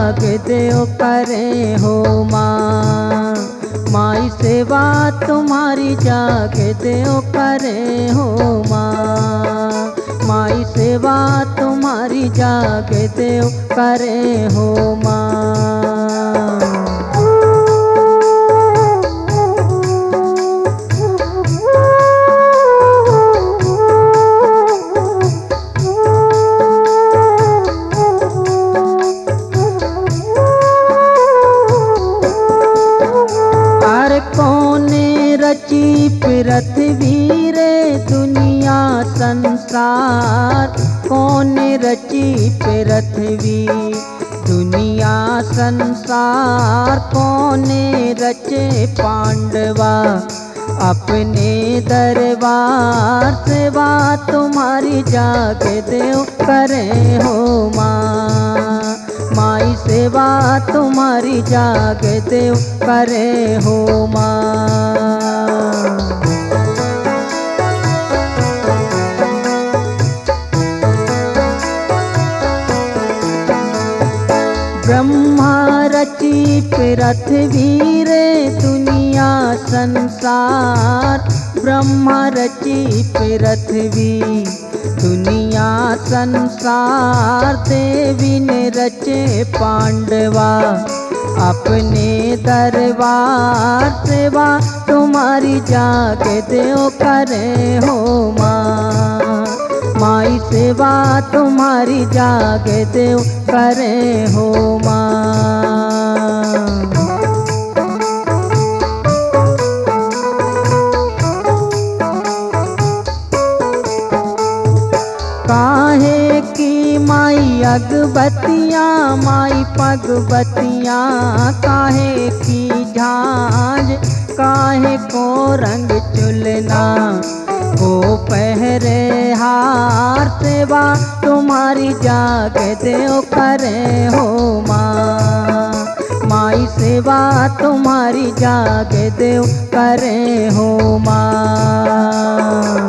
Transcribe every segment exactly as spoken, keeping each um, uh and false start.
जाग देओ करे हो माँ। माई सेवा तुम्हारी जाग देओ करे हो माँ। माई सेवा तुम्हारी जाग देओ करे हो माँ। रची पृथ्वी रे दुनिया संसार, कौन रची पृथ्वी दुनिया संसार। कौन रचे पांडवा अपने दरबार। सेवा तुम्हारी जाग देओ करे हो माँ। माई सेवा तुम्हारी जाग देओ करे हो माँ। ब्रह्मा रची पृथ्वी रे दुनिया संसार। ब्रह्मा रची पृथ्वी दुनिया संसार। देवी ने रचे पांडवा अपने दरबार। सेवा तुम्हारी जाग देओ करे हो माँ। माई सेवा तुम्हारी जाग देओ करे हो माँ। काहे की माई अगबत्तियाँ माई पगबत्तियाँ। काहे की झांझ काहे को रंग चुलना को पहरे हार। सेवा तुम्हारी जाग देओ करे हो माँ। माई सेवा तुम्हारी जाग देओ करे हो माँ।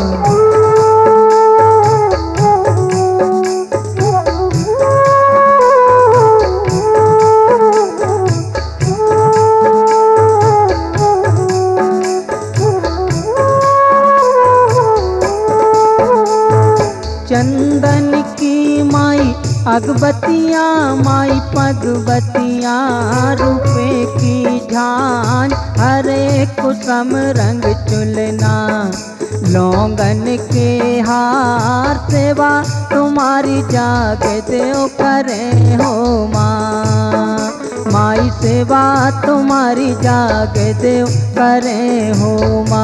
चंदन की माई अगबत्तियाँ माई पगबत्तियाँ। रुपए की झांझ हरे कुसम रंग चुलना लौंगन के हार। सेवा तुम्हारी जाग देओ करे हो माँ। माई सेवा तुम्हारी जाग देओ करे हो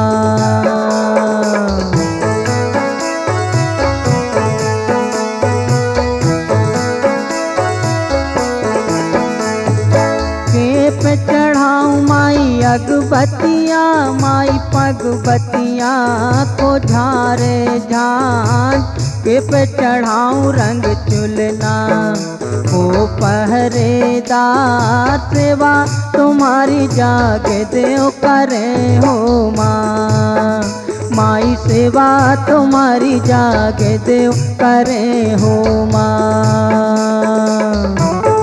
माँ। पे चढ़ाऊँ माई अगबत्तियाँ माई पगबत्तियाँ को झारे झांझ। के पे चढ़ाऊँ रंग चुलना को पहरेदार। सेवा तुम्हारी जाग देओ करे हो माँ। माई सेवा तुम्हारी जाग देओ करे हो माँ।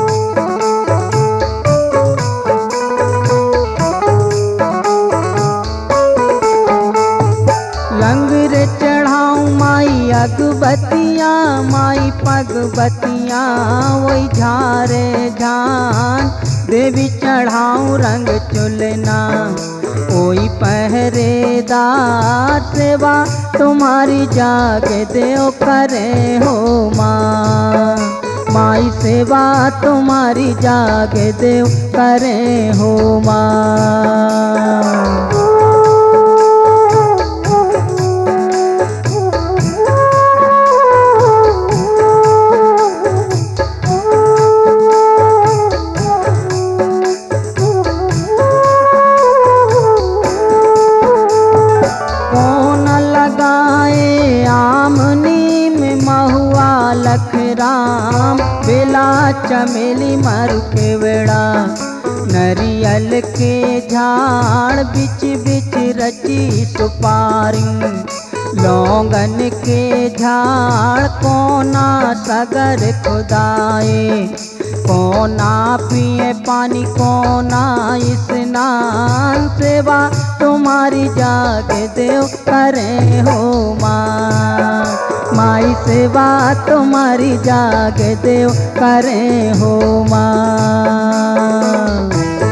लंगर चढ़ाऊँ माई अगबत्तियाँ माई पगबत्तियाँ। वही झारे झांझ देवी चढ़ाऊँ रंग चुलना कोई पहरेदार। सेवा तुम्हारी जाग देओ करे हो माँ। माई सेवा तुम्हारी जाग देओ करे हो माँ। लखराम बेला चमेली मर के वेड़ा। नरियल के झाड़ बिच बिच रची सुपारी। लौंगन के झाड़ कोना सगर खुदाए, कोना पिए पानी कोना स्नान, सेवा तुम्हारी जागे देव करे हो माँ। माई सेवा तुम्हारी जागे देव करे हो माँ।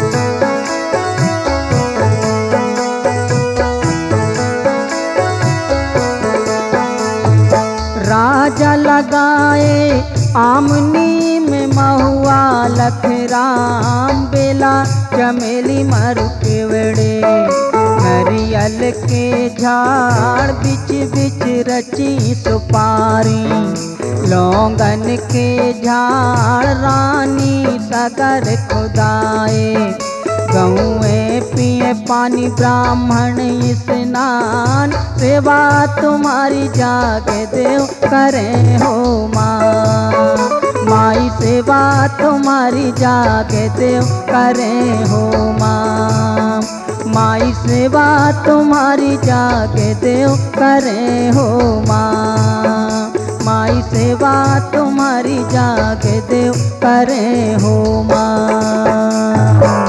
राजा लगाए आमनी में महुआ लखराम, बेला चमेली मरु के वेड़े, नरियल के झाड़ बिच बिच रची सुपारी, लौंगन के झाड़ रानी सगर खुदाए, गौए पिए पानी ब्राह्मण स्नान, सेवा तुम्हारी जागे देव करे हो माँ। माई सेवा तुम्हारी जागे देव करे हो माँ। माई सेवा तुम्हारी जागे देव करे हो माँ। माई सेवा तुम्हारी जागे देव करे हो माँ।